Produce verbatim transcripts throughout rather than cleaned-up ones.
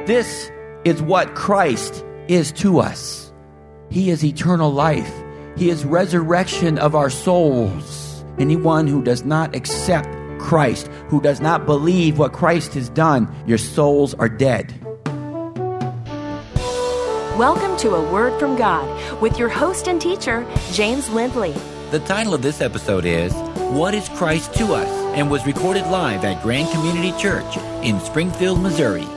This is what Christ is to us. He is eternal life. He is resurrection of our souls. Anyone who does not accept Christ, who does not believe what Christ has done, your souls are dead. Welcome to A Word from God with your host and teacher, James Lindley. The title of this episode is, What is Christ to Us? And was recorded live at Grand Community Church in Springfield, Missouri.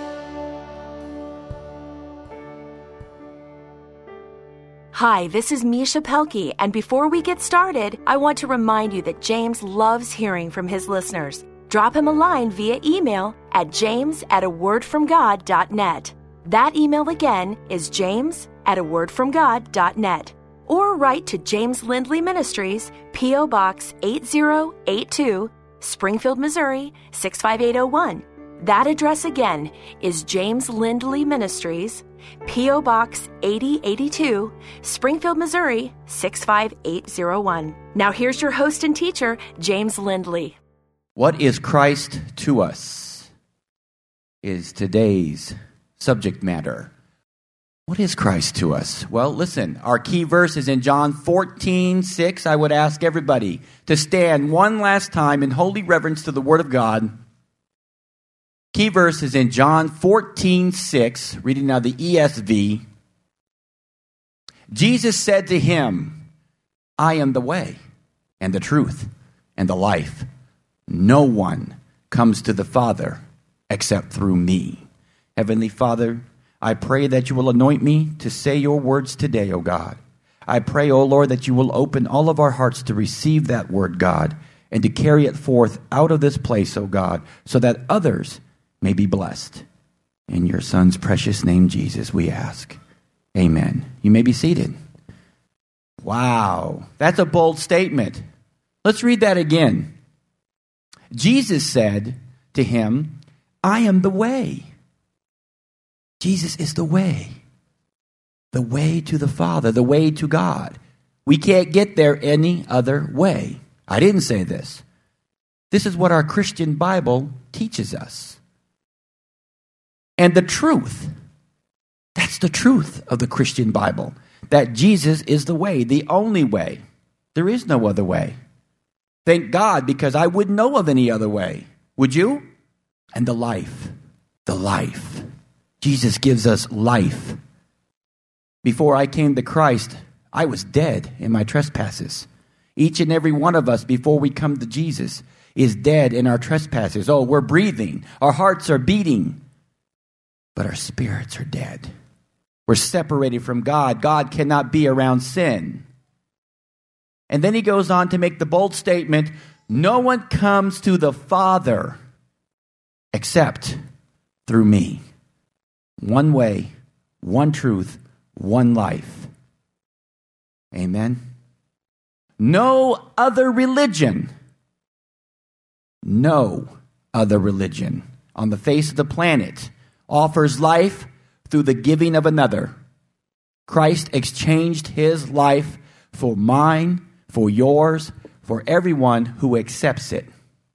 Hi, this is Misha Pelkey, and before we get started, I want to remind you that James loves hearing from his listeners. Drop him a line via email at james at a word from god dot net. That email again is james at a word from god dot net. Or write to James Lindley Ministries, P O. Box eight zero eight two, Springfield, Missouri six five eight zero one. That address again is James Lindley Ministries, P O. Box eighty eighty-two, Springfield, Missouri six five eight zero one. Now here's your host and teacher, James Lindley. What is Christ to us? Is today's subject matter. What is Christ to us? Well, listen, our key verse is in John fourteen six. I would ask everybody to stand one last time in holy reverence to the Word of God. Key verse is in John fourteen six, reading now the E S V. Jesus said to him, I am the way and the truth and the life. No one comes to the Father except through me. Heavenly Father, I pray that you will anoint me to say your words today, O God. I pray, O Lord, that you will open all of our hearts to receive that word, God, and to carry it forth out of this place, O God, so that others may be blessed. In your Son's precious name, Jesus, we ask. Amen. You may be seated. Wow, that's a bold statement. Let's read that again. Jesus said to him, I am the way. Jesus is the way. The way to the Father, the way to God. We can't get there any other way. I didn't say this. This is what our Christian Bible teaches us. And the truth, that's the truth of the Christian Bible, that Jesus is the way, the only way. There is no other way. Thank God, because I wouldn't know of any other way. Would you? And the life, the life. Jesus gives us life. Before I came to Christ, I was dead in my trespasses. Each and every one of us, before we come to Jesus, is dead in our trespasses. Oh, we're breathing. Our hearts are beating. But our spirits are dead. We're separated from God. God cannot be around sin. And then he goes on to make the bold statement, no one comes to the Father except through me. One way, one truth, one life. Amen. No other religion, no other religion on the face of the planet offers life through the giving of another. Christ exchanged his life for mine, for yours, for everyone who accepts it.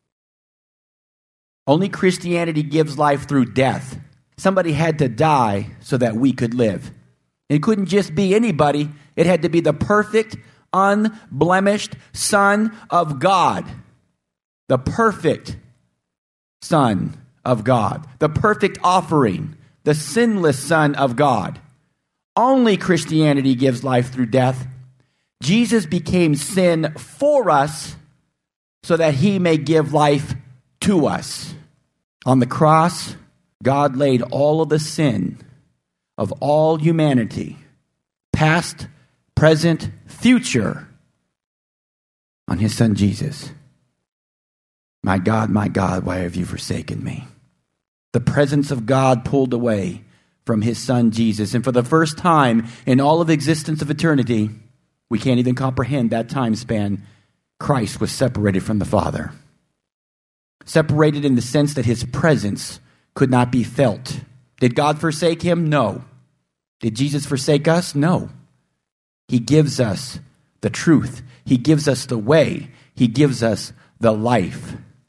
Only Christianity gives life through death. Somebody had to die so that we could live. It couldn't just be anybody. It had to be the perfect, unblemished Son of God. The perfect Son of God. The perfect offering. The sinless Son of God. Only Christianity gives life through death. Jesus became sin for us so that he may give life to us. On the cross, God laid all of the sin of all humanity, past, present, future, on his Son Jesus. My God, my God, why have you forsaken me? The presence of God pulled away from his Son Jesus. And for the first time in all of existence of eternity, we can't even comprehend that time span, Christ was separated from the Father. Separated in the sense that his presence could not be felt. Did God forsake him? No. Did Jesus forsake us? No. He gives us the truth. He gives us the way. He gives us the life.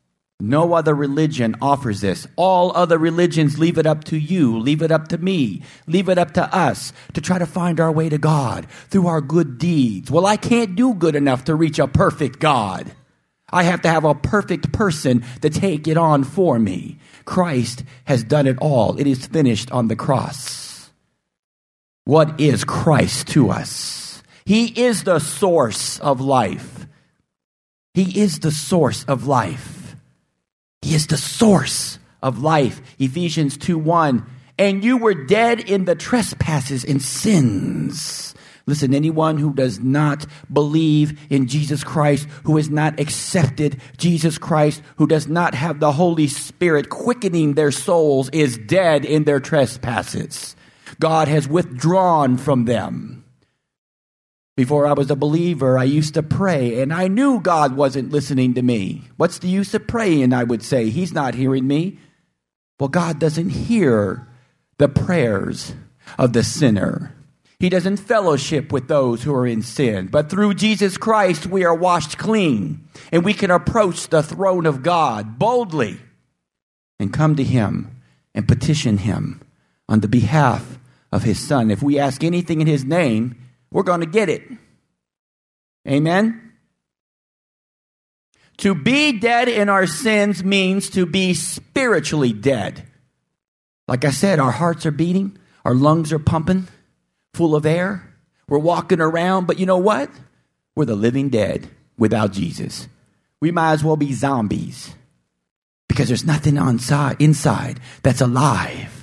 No other religion offers this. All other religions leave it up to you, leave it up to me, leave it up to us to try to find our way to God through our good deeds. Well, I can't do good enough to reach a perfect God. I have to have a perfect person to take it on for me. Christ has done it all. It is finished on the cross. What is Christ to us? He is the source of life. He is the source of life. He is the source of life. Ephesians two one. And you were dead in the trespasses and sins. Listen, anyone who does not believe in Jesus Christ, who has not accepted Jesus Christ, who does not have the Holy Spirit quickening their souls, is dead in their trespasses. God has withdrawn from them. Before I was a believer, I used to pray, and I knew God wasn't listening to me. What's the use of praying, I would say? He's not hearing me. Well, God doesn't hear the prayers of the sinner. He doesn't fellowship with those who are in sin. But through Jesus Christ, we are washed clean, and we can approach the throne of God boldly and come to him and petition him on the behalf of his Son. If we ask anything in his name, we're going to get it. Amen? To be dead in our sins means to be spiritually dead. Like I said, our hearts are beating, our lungs are pumping, full of air. We're walking around, but you know what? We're the living dead without Jesus. We might as well be zombies because there's nothing inside, inside that's alive.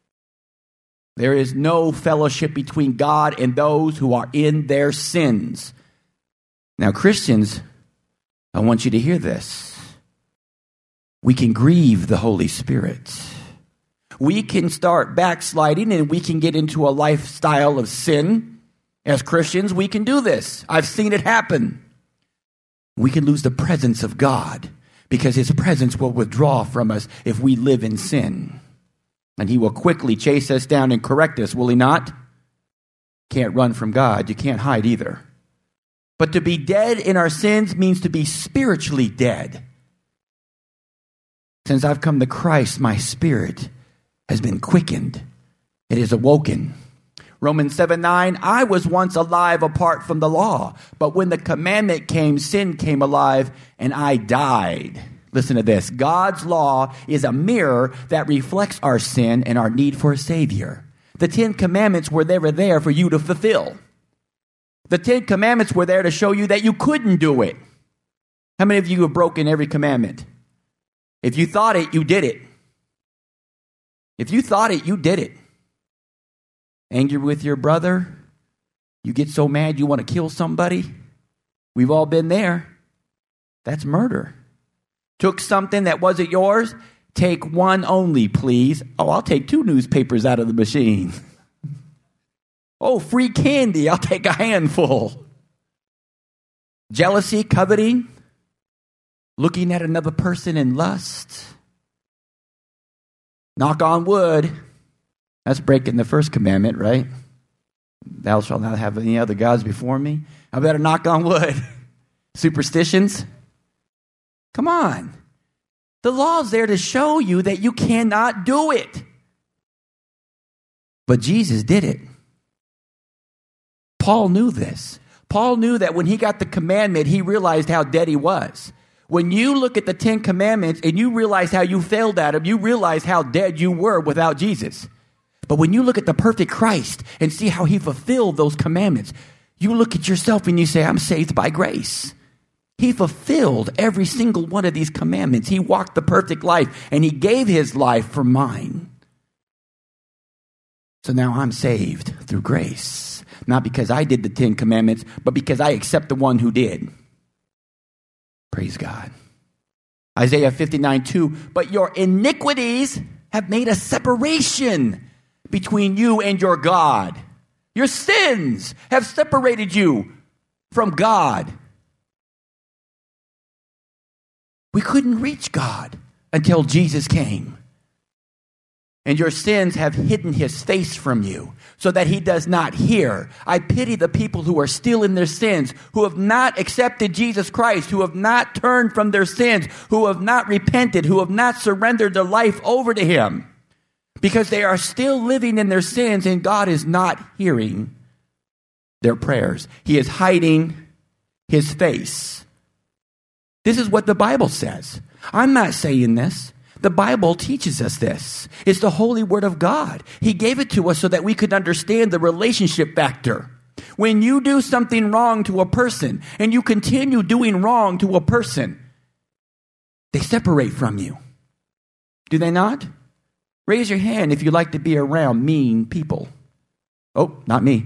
There is no fellowship between God and those who are in their sins. Now, Christians, I want you to hear this. We can grieve the Holy Spirit. We can start backsliding and we can get into a lifestyle of sin. As Christians, we can do this. I've seen it happen. We can lose the presence of God because his presence will withdraw from us if we live in sin. And he will quickly chase us down and correct us, will he not? Can't run from God. You can't hide either. But to be dead in our sins means to be spiritually dead. Since I've come to Christ, my spirit has been quickened. It is awoken. Romans seven nine, I was once alive apart from the law, but when the commandment came, sin came alive, and I died. Listen to this. God's law is a mirror that reflects our sin and our need for a Savior. The Ten Commandments were never there for you to fulfill. The Ten Commandments were there to show you that you couldn't do it. How many of you have broken every commandment? If you thought it, you did it. If you thought it, you did it. Angry with your brother? You get so mad you want to kill somebody? We've all been there. That's murder. Took something that wasn't yours? Take one only, please. Oh, I'll take two newspapers out of the machine. Oh, free candy. I'll take a handful. Jealousy, coveting, looking at another person in lust. Knock on wood. That's breaking the first commandment, right? Thou shalt not have any other gods before me. I better knock on wood. Superstitions. Come on. The law's there to show you that you cannot do it. But Jesus did it. Paul knew this. Paul knew that when he got the commandment, he realized how dead he was. When you look at the Ten Commandments and you realize how you failed at them, you realize how dead you were without Jesus. But when you look at the perfect Christ and see how he fulfilled those commandments, you look at yourself and you say, I'm saved by grace. He fulfilled every single one of these commandments. He walked the perfect life, and he gave his life for mine. So now I'm saved through grace. Not because I did the Ten Commandments, but because I accept the one who did. Praise God. Isaiah fifty-nine two, but your iniquities have made a separation between you and your God. Your sins have separated you from God. We couldn't reach God until Jesus came. and your sins have hidden his face from you, so that he does not hear. I pity the people who are still in their sins, who have not accepted Jesus Christ, who have not turned from their sins, who have not repented, who have not surrendered their life over to him, because they are still living in their sins, and God is not hearing their prayers. He is hiding his face. This is what the Bible says. I'm not saying this. The Bible teaches us this. It's the holy word of God. He gave it to us so that we could understand the relationship factor. When you do something wrong to a person and you continue doing wrong to a person, they separate from you. Do they not? Raise your hand if you like to be around mean people. Oh, not me.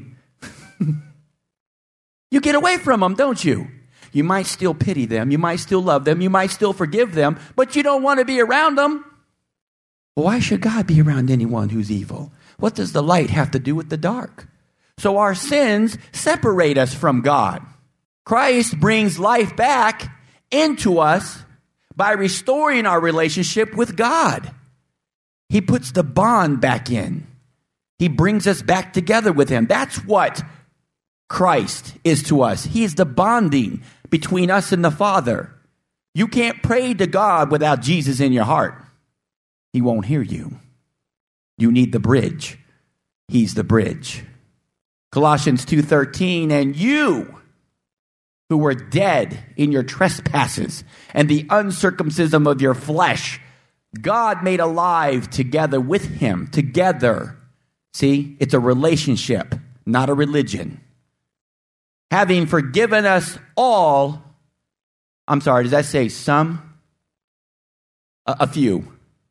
You get away from them, don't you? You might still pity them. You might still love them. You might still forgive them, but you don't want to be around them. Well, why should God be around anyone who's evil? What does the light have to do with the dark? So our sins separate us from God. Christ brings life back into us by restoring our relationship with God. He puts the bond back in. He brings us back together with him. That's what Christ is to us. He is the bonding between us and the Father. You can't pray to God without Jesus in your heart. He won't hear you. You need the bridge. He's the bridge. Colossians two thirteen, and you who were dead in your trespasses and the uncircumcision of your flesh, God made alive together with him. Together. See, it's a relationship, not a religion. Having forgiven us all, I'm sorry, does that say some? A, a few.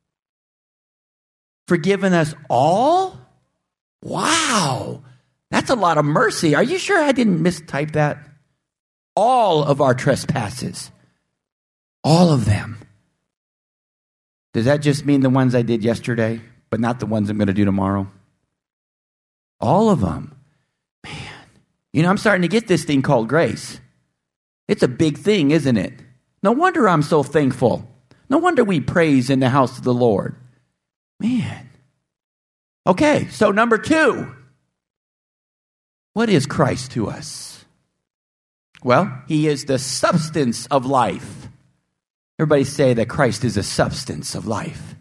Forgiven us all? Wow, that's a lot of mercy. Are you sure I didn't mistype that? All of our trespasses. All of them. Does that just mean the ones I did yesterday, but not the ones I'm going to do tomorrow? All of them. Man. You know, I'm starting to get this thing called grace. It's a big thing, isn't it? No wonder I'm so thankful. No wonder we praise in the house of the Lord. Man. Okay, so number two. What is Christ to us? Well, he is the substance of life. Everybody say that Christ is the substance of life.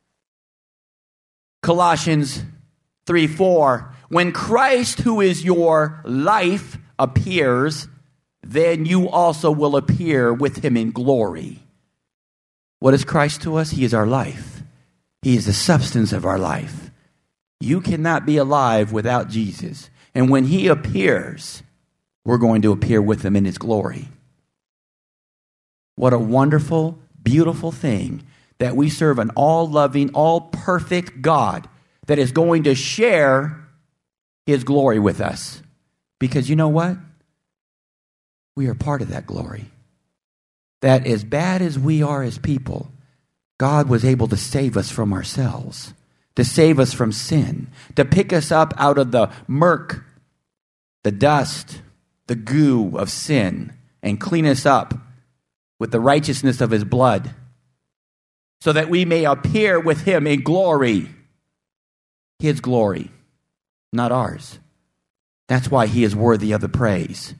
Colossians three four. When Christ, who is your life, appears, then you also will appear with him in glory. What is Christ to us? He is our life. He is the substance of our life. You cannot be alive without Jesus. And when he appears, we're going to appear with him in his glory. What a wonderful, beautiful thing that we serve an all-loving, all-perfect God that is going to share his glory with us. Because you know what? We are part of that glory. That as bad as we are as people, God was able to save us from ourselves, to save us from sin, to pick us up out of the murk, the dust, the goo of sin, and clean us up with the righteousness of his blood, so that we may appear with him in glory. His glory, not ours. That's why he is worthy of the praise.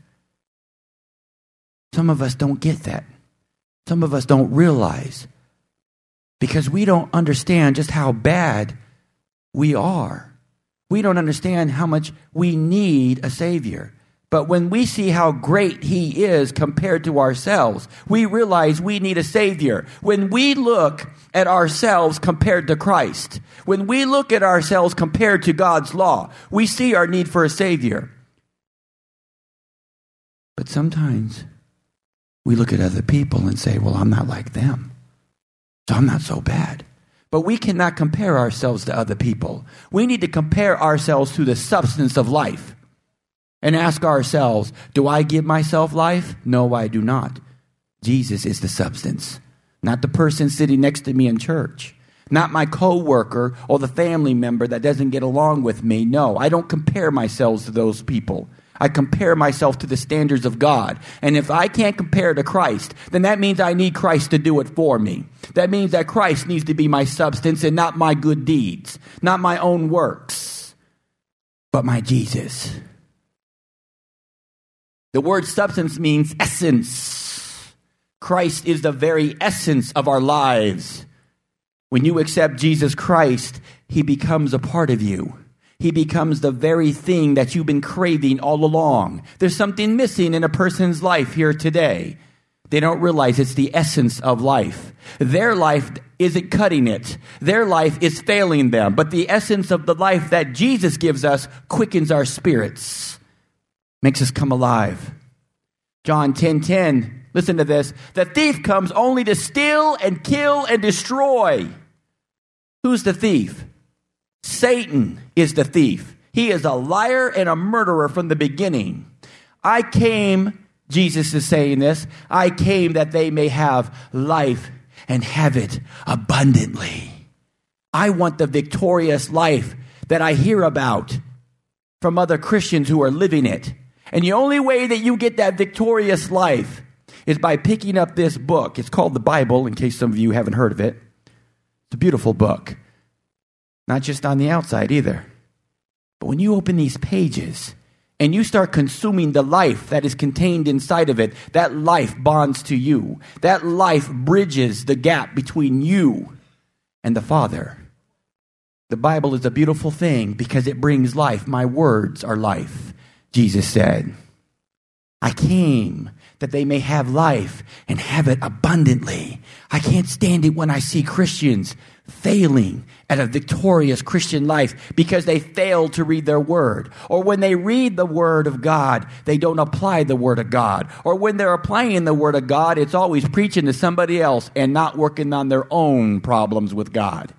Some of us don't get that. Some of us don't realize, because we don't understand just how bad we are. We don't understand how much we need a Savior. But when we see how great he is compared to ourselves, we realize we need a Savior. When we look at ourselves compared to Christ, when we look at ourselves compared to God's law, we see our need for a Savior. But sometimes we look at other people and say, well, I'm not like them, so I'm not so bad. But we cannot compare ourselves to other people. We need to compare ourselves to the substance of life and ask ourselves, do I give myself life? No, I do not. Jesus is the substance, not the person sitting next to me in church, not my coworker or the family member that doesn't get along with me. No, I don't compare myself to those people. I compare myself to the standards of God. And if I can't compare to Christ, then that means I need Christ to do it for me. That means that Christ needs to be my substance and not my good deeds, not my own works, but my Jesus. The word substance means essence. Christ is the very essence of our lives. When you accept Jesus Christ, he becomes a part of you. He becomes the very thing that you've been craving all along. There's something missing in a person's life here today. They don't realize it's the essence of life. Their life isn't cutting it. Their life is failing them. But the essence of the life that Jesus gives us quickens our spirits, makes us come alive. John ten ten, listen to this. The thief comes only to steal and kill and destroy. Who's the thief? Satan is the thief. He is a liar and a murderer from the beginning. I came, Jesus is saying this, I came that they may have life and have it abundantly. I want the victorious life that I hear about from other Christians who are living it. And the only way that you get that victorious life is by picking up this book. It's called the Bible, in case some of you haven't heard of it. It's a beautiful book. Not just on the outside either. But when you open these pages and you start consuming the life that is contained inside of it, that life bonds to you. That life bridges the gap between you and the Father. The Bible is a beautiful thing because it brings life. My words are life, Jesus said. I came that they may have life and have it abundantly. I can't stand it when I see Christians failing at a victorious Christian life because they fail to read their word. Or when they read the word of God, they don't apply the word of God. Or when they're applying the word of God, it's always preaching to somebody else and not working on their own problems with God.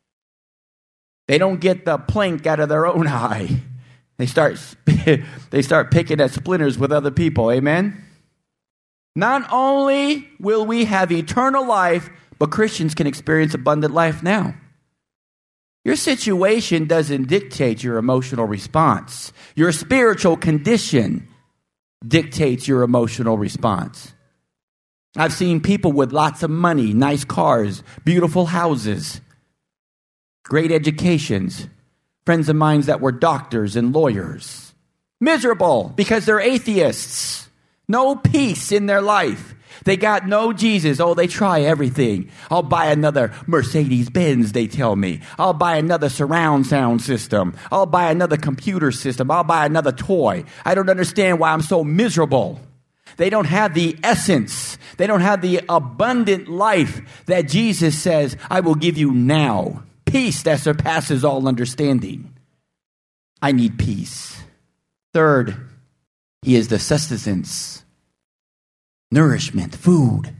They don't get the plank out of their own eye. They start, they start picking at splinters with other people. Amen? Not only will we have eternal life, but Christians can experience abundant life now. Your situation doesn't dictate your emotional response. Your spiritual condition dictates your emotional response. I've seen people with lots of money, nice cars, beautiful houses, great educations, friends of mine that were doctors and lawyers, miserable because they're atheists, no peace in their life. They got no Jesus. Oh, they try everything. I'll buy another Mercedes-Benz, they tell me. I'll buy another surround sound system. I'll buy another computer system. I'll buy another toy. I don't understand why I'm so miserable. They don't have the essence. They don't have the abundant life that Jesus says, I will give you now. Peace that surpasses all understanding. I need peace. Third, he is the sustenance, nourishment, food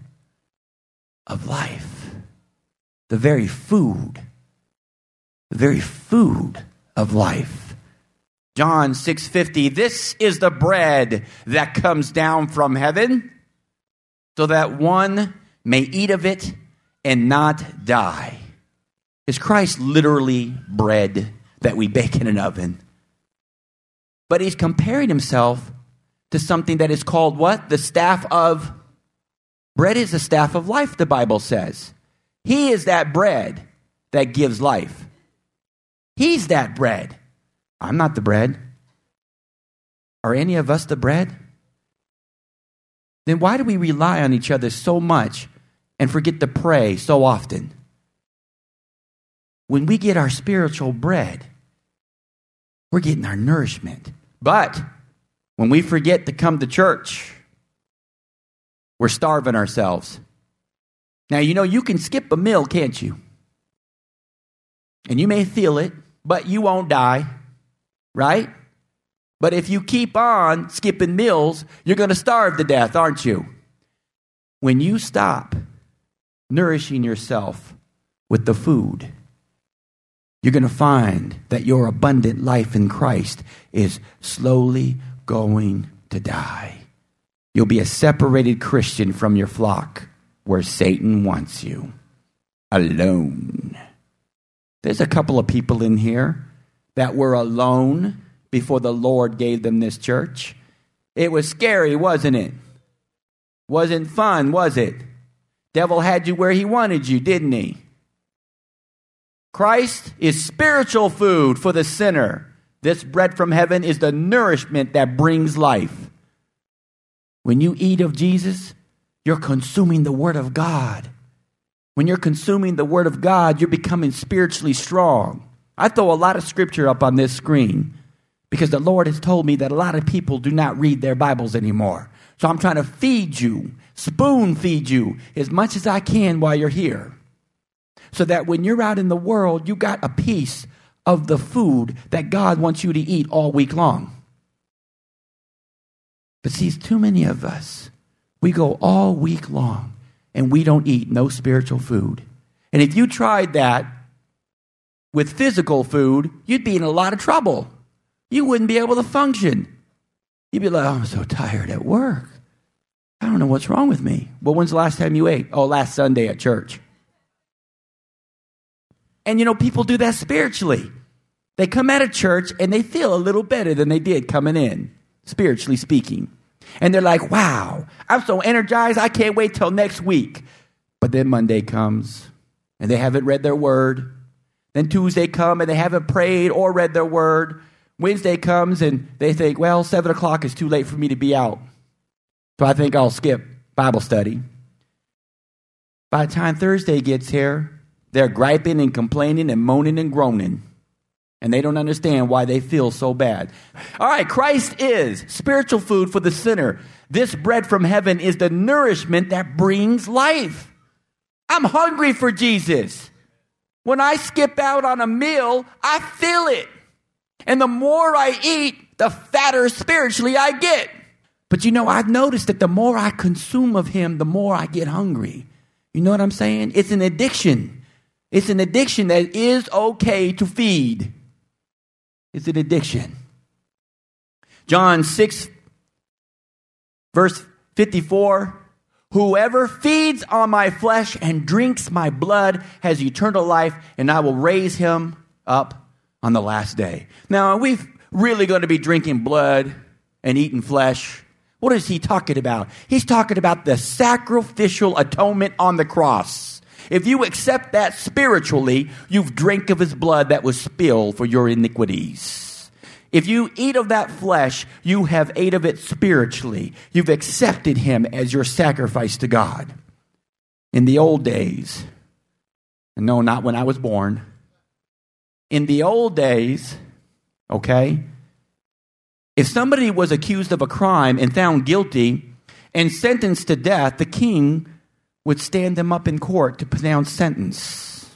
of life. The very food, the very food of life. John six fifty, this is the bread that comes down from heaven, so that one may eat of it and not die. Is Christ literally bread that we bake in an oven? But he's comparing himself to something that is called what? The staff of, bread is the staff of life, the Bible says. He is that bread that gives life. He's that bread. I'm not the bread. Are any of us the bread? Then why do we rely on each other so much and forget to pray so often? When we get our spiritual bread, we're getting our nourishment. But when we forget to come to church, we're starving ourselves. Now, you know, you can skip a meal, can't you? And you may feel it, but you won't die, right? But if you keep on skipping meals, you're going to starve to death, aren't you? When you stop nourishing yourself with the food, you're going to find that your abundant life in Christ is slowly going to die. You'll be a separated Christian from your flock where Satan wants you, alone. There's a couple of people in here that were alone before the Lord gave them this church. It was scary, wasn't it? Wasn't fun, was it? Devil had you where he wanted you, didn't he? Christ is spiritual food for the sinner. This bread from heaven is the nourishment that brings life. When you eat of Jesus, you're consuming the Word of God. When you're consuming the Word of God, you're becoming spiritually strong. I throw a lot of scripture up on this screen because the Lord has told me that a lot of people do not read their Bibles anymore. So I'm trying to feed you, spoon feed you as much as I can while you're here. So that when you're out in the world, you got a piece of the food that God wants you to eat all week long. But see, too many of us, we go all week long and we don't eat no spiritual food. And if you tried that with physical food, you'd be in a lot of trouble. You wouldn't be able to function. You'd be like, oh, I'm so tired at work. I don't know what's wrong with me. Well, when's the last time you ate? Oh, last Sunday at church. And, you know, people do that spiritually. They come out of church and they feel a little better than they did coming in, spiritually speaking. And they're like, wow, I'm so energized, I can't wait till next week. But then Monday comes and they haven't read their word. Then Tuesday comes and they haven't prayed or read their word. Wednesday comes and they think, well, seven o'clock is too late for me to be out. So I think I'll skip Bible study. By the time Thursday gets here, they're griping and complaining and moaning and groaning. And they don't understand why they feel so bad. All right, Christ is spiritual food for the sinner. This bread from heaven is the nourishment that brings life. I'm hungry for Jesus. When I skip out on a meal, I feel it. And the more I eat, the fatter spiritually I get. But you know, I've noticed that the more I consume of him, the more I get hungry. You know what I'm saying? It's an addiction. It's an addiction that is okay to feed. It's an addiction. John six, verse fifty-four, whoever feeds on my flesh and drinks my blood has eternal life, and I will raise him up on the last day. Now, are we really going to be drinking blood and eating flesh? What is he talking about? He's talking about the sacrificial atonement on the cross. If you accept that spiritually, you've drank of his blood that was spilled for your iniquities. If you eat of that flesh, you have ate of it spiritually. You've accepted him as your sacrifice to God. In the old days, no, not when I was born. In the old days, okay, if somebody was accused of a crime and found guilty and sentenced to death, the king would stand them up in court to pronounce sentence.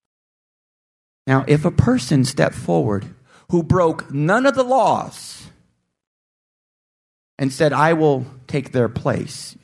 Now, if a person stepped forward who broke none of the laws and said, I will take their place,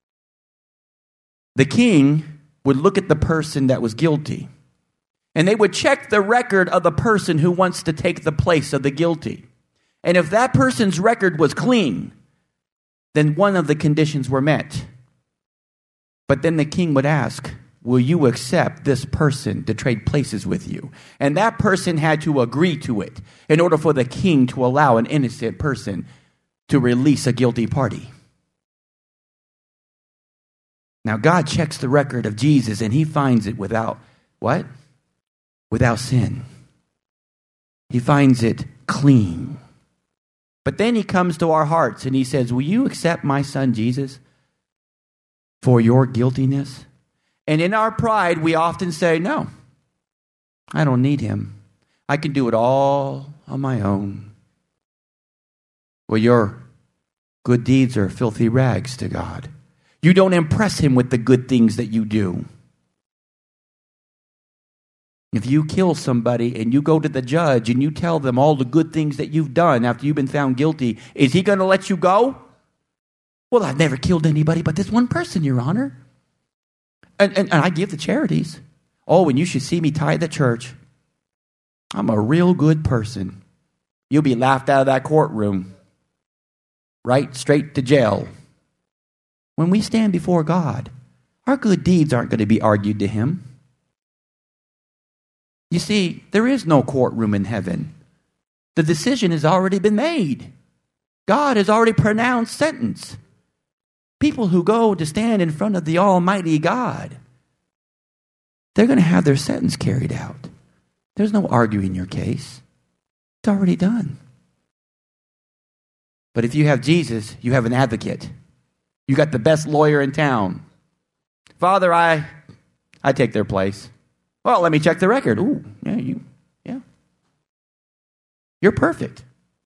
the king would look at the person that was guilty, and they would check the record of the person who wants to take the place of the guilty. And if that person's record was clean, then one of the conditions were met. But then the king would ask, will you accept this person to trade places with you? And that person had to agree to it in order for the king to allow an innocent person to release a guilty party. Now, God checks the record of Jesus and he finds it without what? Without sin. He finds it clean. But then he comes to our hearts and he says, will you accept my son Jesus for your guiltiness? And in our pride, we often say, no, I don't need him. I can do it all on my own. Well, your good deeds are filthy rags to God. You don't impress him with the good things that you do. If you kill somebody and you go to the judge and you tell them all the good things that you've done after you've been found guilty, is he going to let you go? Well, I've never killed anybody but this one person, Your Honor. And, and, and I give to charities. Oh, and you should see me tithe at church. I'm a real good person. You'll be laughed out of that courtroom. Right straight to jail. When we stand before God, our good deeds aren't going to be argued to him. You see, there is no courtroom in heaven. The decision has already been made. God has already pronounced sentence. People who go to stand in front of the Almighty God, they're going to have their sentence carried out. There's no arguing your case. It's already done. But if you have Jesus, you have an advocate. You got the best lawyer in town. Father, I I take their place. Well, let me check the record. Ooh, yeah, you, yeah. You're perfect.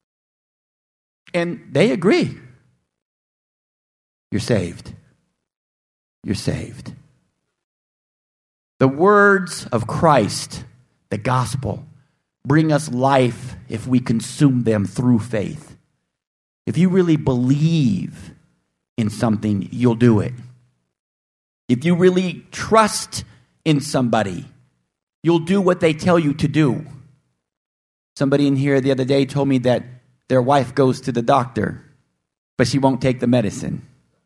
And they agree. You're saved. You're saved. The words of Christ, the gospel, bring us life if we consume them through faith. If you really believe in something, you'll do it. If you really trust in somebody, you'll do what they tell you to do. Somebody in here the other day told me that their wife goes to the doctor, but she won't take the medicine.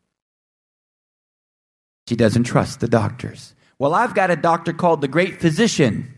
She doesn't trust the doctors. Well, I've got a doctor called the Great Physician.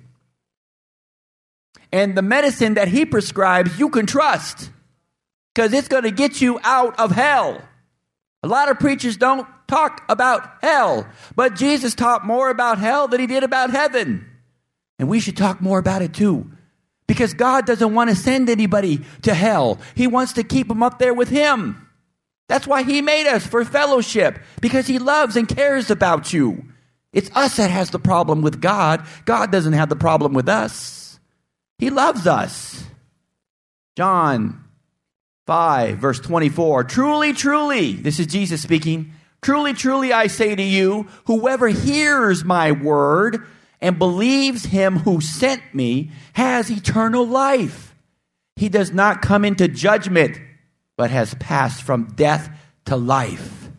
And the medicine that he prescribes, you can trust. Because it's going to get you out of hell. A lot of preachers don't talk about hell. But Jesus taught more about hell than he did about heaven. And we should talk more about it too. Because God doesn't want to send anybody to hell. He wants to keep them up there with him. That's why he made us, for fellowship. Because he loves and cares about you. It's us that has the problem with God. God doesn't have the problem with us. He loves us. John five, verse twenty-four. Truly, truly, this is Jesus speaking. Truly, truly, I say to you, whoever hears my word and believes him who sent me has eternal life. He does not come into judgment, but has passed from death to life.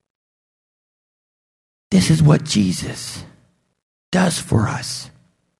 This is what Jesus does for us.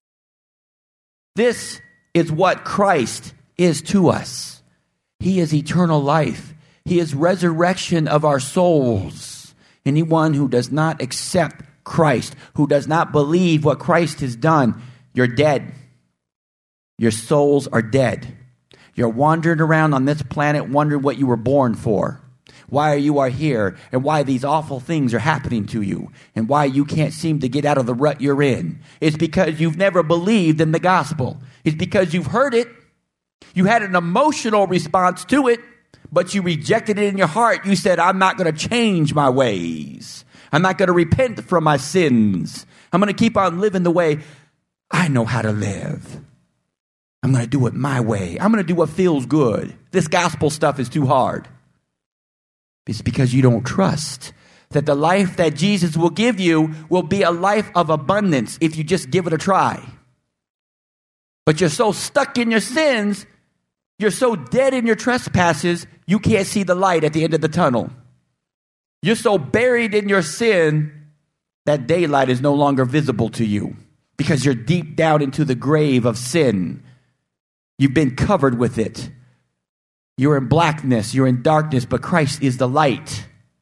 This is what Christ is to us. He is eternal life. He is resurrection of our souls. Anyone who does not accept Christ, who does not believe what Christ has done, you're dead. Your souls are dead. You're wandering around on this planet wondering what you were born for, why you are here, and why these awful things are happening to you, and why you can't seem to get out of the rut you're in. It's because you've never believed in the gospel. It's because you've heard it. You had an emotional response to it, but you rejected it in your heart. You said, I'm not going to change my ways. I'm not going to repent from my sins. I'm going to keep on living the way I know how to live. I'm going to do it my way. I'm going to do what feels good. This gospel stuff is too hard. It's because you don't trust that the life that Jesus will give you will be a life of abundance if you just give it a try. But you're so stuck in your sins, you're so dead in your trespasses, you can't see the light at the end of the tunnel. You're so buried in your sin that daylight is no longer visible to you because you're deep down into the grave of sin. You've been covered with it. You're in blackness, you're in darkness, but Christ is the light.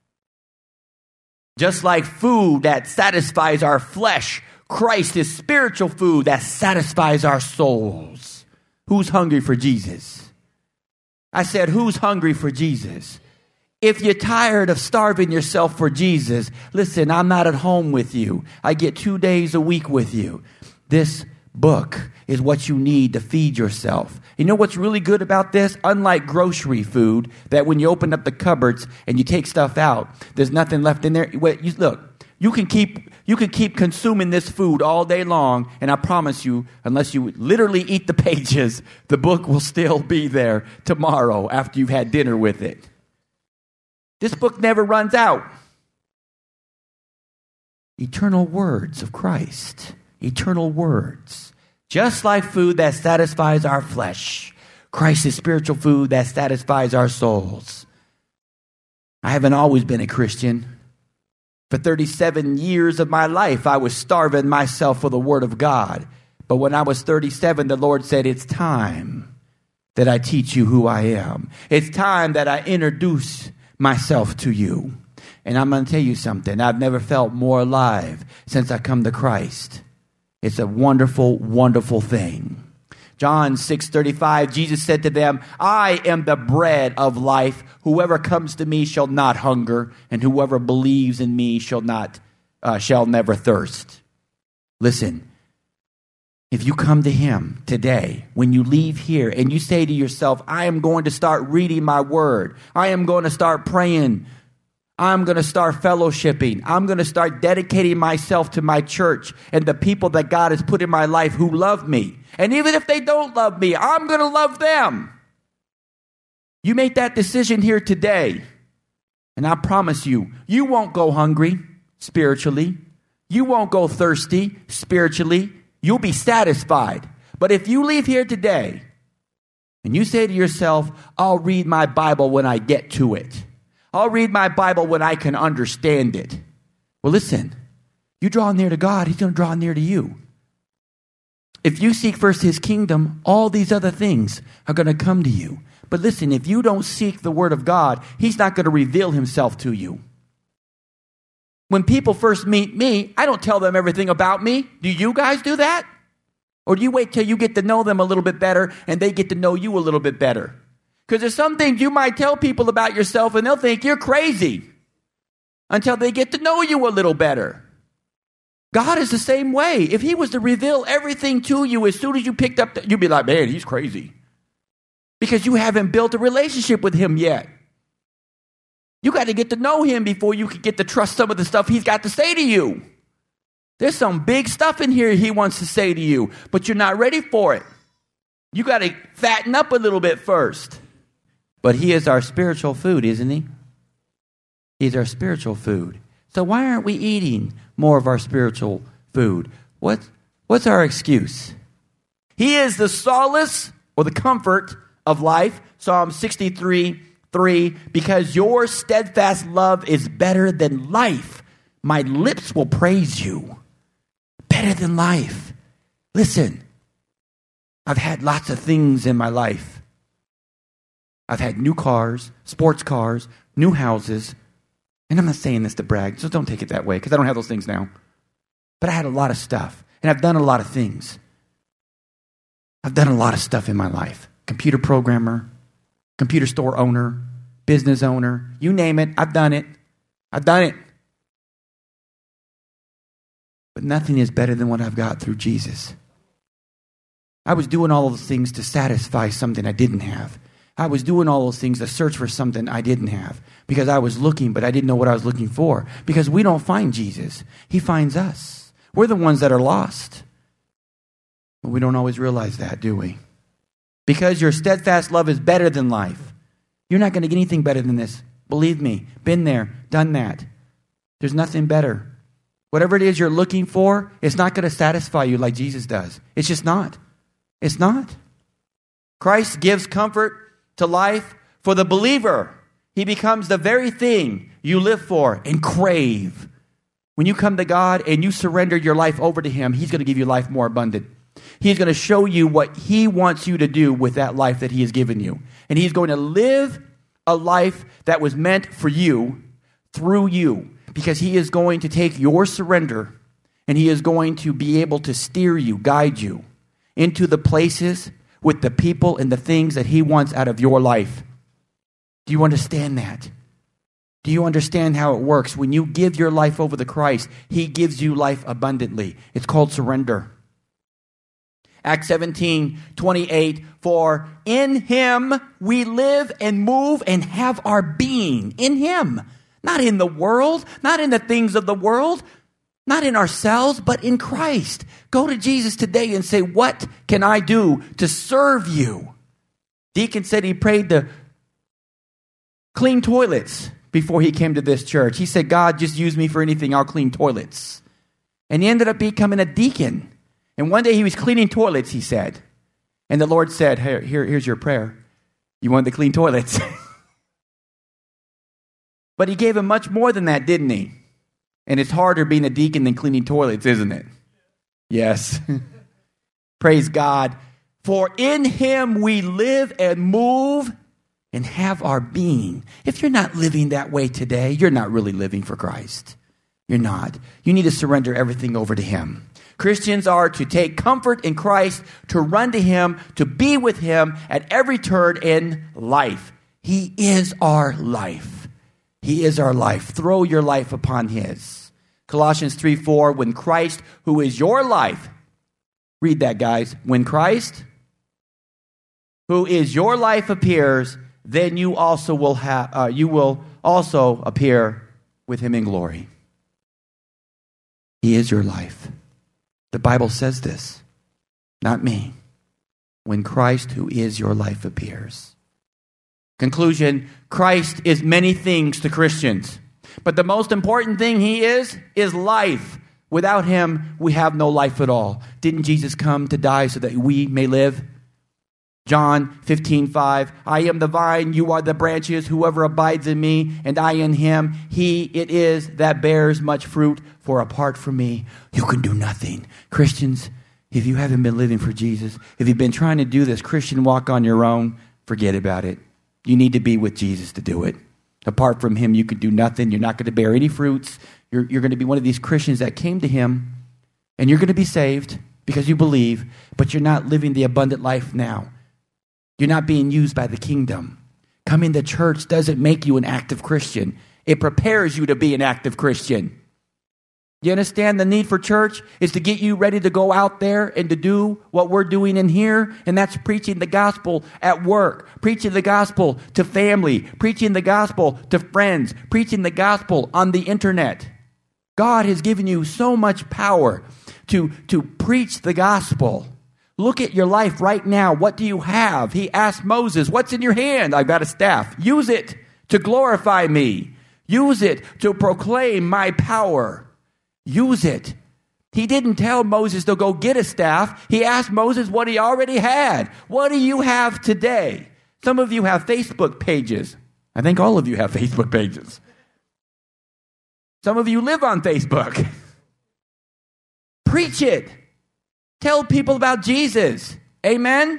Just like food that satisfies our flesh, Christ is spiritual food that satisfies our souls. Who's hungry for Jesus? I said, who's hungry for Jesus? If you're tired of starving yourself for Jesus, listen, I'm not at home with you. I get two days a week with you. This book is what you need to feed yourself. You know what's really good about this? Unlike grocery food, that when you open up the cupboards and you take stuff out, there's nothing left in there. Wait, you, look, you can keep you can keep consuming this food all day long, and I promise you, unless you literally eat the pages, the book will still be there tomorrow after you've had dinner with it. This book never runs out. Eternal words of Christ. Eternal words. Just like food that satisfies our flesh, Christ is spiritual food that satisfies our souls. I haven't always been a Christian. For thirty-seven years of my life, I was starving myself for the Word of God. But when I was thirty-seven, the Lord said, it's time that I teach you who I am. It's time that I introduce myself to you. And I'm going to tell you something. I've never felt more alive since I come to Christ. It's a wonderful, wonderful thing. John six thirty-five, Jesus said to them, I am the bread of life. Whoever comes to me shall not hunger, and whoever believes in me shall not, uh, shall never thirst. Listen, if you come to him today, when you leave here and you say to yourself, I am going to start reading my word. I am going to start praying. I'm going to start fellowshipping. I'm going to start dedicating myself to my church and the people that God has put in my life who love me. And even if they don't love me, I'm going to love them. You make that decision here today. And I promise you, you won't go hungry spiritually. You won't go thirsty spiritually. You'll be satisfied. But if you leave here today and you say to yourself, I'll read my Bible when I get to it. I'll read my Bible when I can understand it. Well, listen, you draw near to God, he's going to draw near to you. If you seek first his kingdom, all these other things are going to come to you. But listen, if you don't seek the word of God, he's not going to reveal himself to you. When people first meet me, I don't tell them everything about me. Do you guys do that? Or do you wait till you get to know them a little bit better and they get to know you a little bit better? Because there's some things you might tell people about yourself and they'll think you're crazy until they get to know you a little better. God is the same way. If he was to reveal everything to you as soon as you picked up, the, you'd be like, man, he's crazy. Because you haven't built a relationship with him yet. You got to get to know him before you can get to trust some of the stuff he's got to say to you. There's some big stuff in here he wants to say to you, but you're not ready for it. You got to fatten up a little bit first. But he is our spiritual food, isn't he? He's our spiritual food. So why aren't we eating more of our spiritual food? What, what's our excuse? He is the solace or the comfort of life. Psalm sixty-three, three, because your steadfast love is better than life. My lips will praise you. Better than life. Listen, I've had lots of things in my life. I've had new cars, sports cars, new houses. And I'm not saying this to brag, so don't take it that way, because I don't have those things now. But I had a lot of stuff, and I've done a lot of things. I've done a lot of stuff in my life. Computer programmer, computer store owner, business owner, you name it, I've done it. I've done it. But nothing is better than what I've got through Jesus. I was doing all those things to satisfy something I didn't have. I was doing all those things to search for something I didn't have. Because I was looking, but I didn't know what I was looking for. Because we don't find Jesus. He finds us. We're the ones that are lost. But we don't always realize that, do we? Because your steadfast love is better than life. You're not going to get anything better than this. Believe me. Been there. Done that. There's nothing better. Whatever it is you're looking for, it's not going to satisfy you like Jesus does. It's just not. It's not. Christ gives comfort to life for the believer. He becomes the very thing you live for and crave. When you come to God and you surrender your life over to him, he's going to give you life more abundant. He's going to show you what he wants you to do with that life that he has given you. And he's going to live a life that was meant for you through you. Because he is going to take your surrender and he is going to be able to steer you, guide you into the places with the people and the things that he wants out of your life. Do you understand that? Do you understand how it works? When you give your life over to Christ, he gives you life abundantly. It's called surrender. Acts seventeen, twenty-eight, for in him we live and move and have our being. In him. Not in the world, not in the things of the world, not in ourselves, but in Christ. Go to Jesus today and say, what can I do to serve you? Deacon said he prayed to clean toilets before he came to this church. He said, God, just use me for anything. I'll clean toilets. And he ended up becoming a deacon. And one day he was cleaning toilets, he said. And the Lord said, here, here here's your prayer. You want to clean toilets? But he gave him much more than that, didn't he? And it's harder being a deacon than cleaning toilets, isn't it? Yes. Praise God. For in him we live and move and have our being. If you're not living that way today, you're not really living for Christ. You're not. You need to surrender everything over to him. Christians are to take comfort in Christ, to run to him, to be with him at every turn in life. He is our life. He is our life. Throw your life upon his. Colossians three four, when Christ, who is your life, read that, guys. When Christ, who is your life, appears, then you also will have. Uh, you will also appear with him in glory. He is your life. The Bible says this, not me. When Christ, who is your life, appears. Conclusion: Christ is many things to Christians, but the most important thing he is is life. Without him, we have no life at all. Didn't Jesus come to die so that we may live? John fifteen five, I am the vine, you are the branches. Whoever abides in me and I in him, he it is that bears much fruit. For apart from me, you can do nothing. Christians, if you haven't been living for Jesus, if you've been trying to do this Christian walk on your own, forget about it. You need to be with Jesus to do it. Apart from him, you can do nothing. You're not going to bear any fruits. You're, you're going to be one of these Christians that came to him, and you're going to be saved because you believe, but you're not living the abundant life now. You're not being used by the kingdom. Coming to church doesn't make you an active Christian. It prepares you to be an active Christian. You understand the need for church is to get you ready to go out there and to do what we're doing in here, and that's preaching the gospel at work, preaching the gospel to family, preaching the gospel to friends, preaching the gospel on the internet. God has given you so much power to, to preach the gospel. Look at your life right now. What do you have? He asked Moses, what's in your hand? I've got a staff. Use it to glorify me. Use it to proclaim my power. Use it. He didn't tell Moses to go get a staff. He asked Moses what he already had. What do you have today? Some of you have Facebook pages. I think all of you have Facebook pages. Some of you live on Facebook. Preach it. Tell people about Jesus. Amen?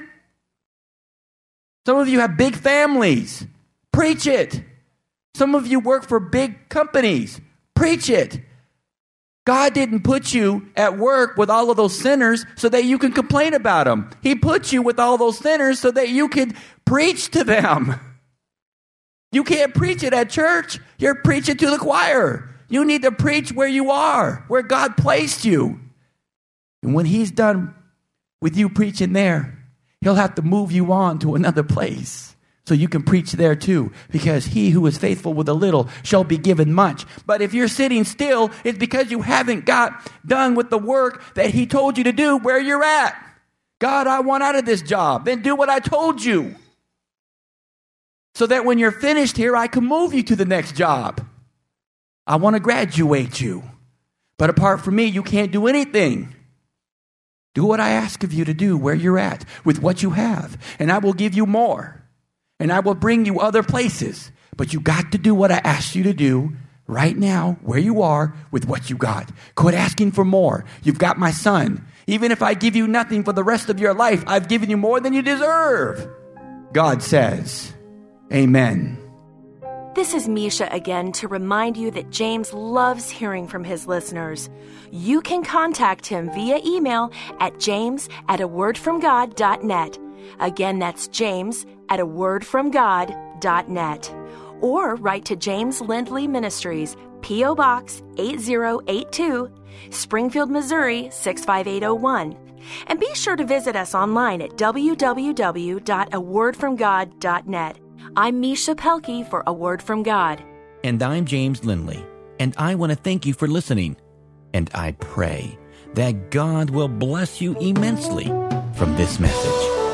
Some of you have big families. Preach it. Some of you work for big companies. Preach it. God didn't put you at work with all of those sinners so that you can complain about them. He put you with all those sinners so that you could preach to them. You can't preach it at church. You're preaching to the choir. You need to preach where you are, where God placed you. And when he's done with you preaching there, he'll have to move you on to another place so you can preach there too. Because he who is faithful with a little shall be given much. But if you're sitting still, it's because you haven't got done with the work that he told you to do where you're at. God, I want out of this job. Then do what I told you. So that when you're finished here, I can move you to the next job. I want to graduate you. But apart from me, you can't do anything. Do what I ask of you to do where you're at with what you have. And I will give you more. And I will bring you other places. But you got to do what I asked you to do right now, where you are, with what you got. Quit asking for more. You've got my son. Even if I give you nothing for the rest of your life, I've given you more than you deserve. God says, amen. This is Misha again to remind you that James loves hearing from his listeners. You can contact him via email at james at a word from god dot net. Again, that's James at a word from god dot net. Or write to James Lindley Ministries, P O Box eight zero eight two, Springfield, Missouri six five eight oh one. And be sure to visit us online at w w w dot a word from god dot net. I'm Misha Pelkey for A Word from God. And I'm James Lindley. And I want to thank you for listening. And I pray that God will bless you immensely from this message.